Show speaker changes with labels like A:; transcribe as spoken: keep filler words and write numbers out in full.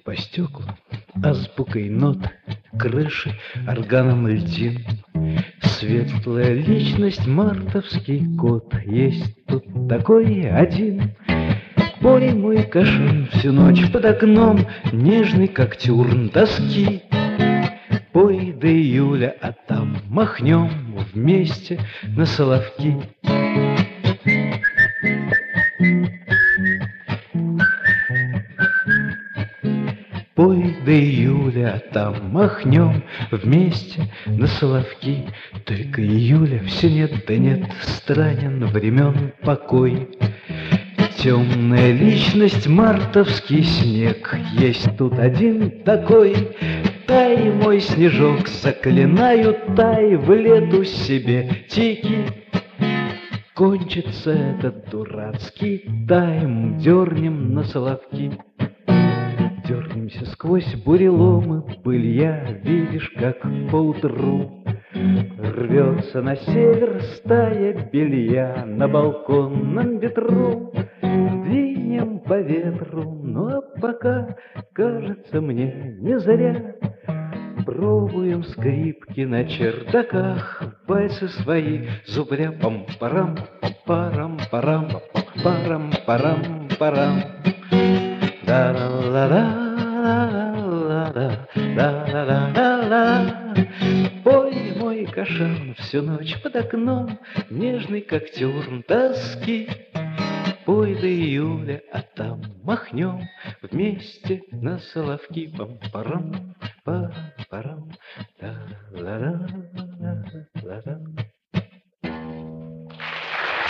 A: По стеклу азбукой нот, крыши органом льдин. Светлая личность, мартовский кот, есть тут такой один. Пой, мой кашан, всю ночь под окном, нежный, как тюрн тоски. Пой до июля, а там махнем вместе на соловки. Пой до июля, а там махнем вместе на соловки. Только июля все нет да нет, странен времен покой. Темная личность, мартовский снег, есть тут один такой. Тай, мой снежок, заклинаю, тай, в лету себе тики. Кончится этот дурацкий тайм, дернем на соловки. Дернемся сквозь буреломы, былья, видишь, как поутру рвется на север стая белья на балконном ветру. Двинем по ветру, ну а пока, кажется мне, не зря. Пробуем скрипки на чердаках, пальцы свои зубря. Пам-парам, парам-парам, парам-парам-парам. Да-да-да-да-да-да-да-да-да. Пой, мой кашан, всю ночь под окном, нежный, как тюрн тоски. Пой до июля, а там махнем вместе на соловки. Пам-парам, парам-парам, да-да-да-да-да-да.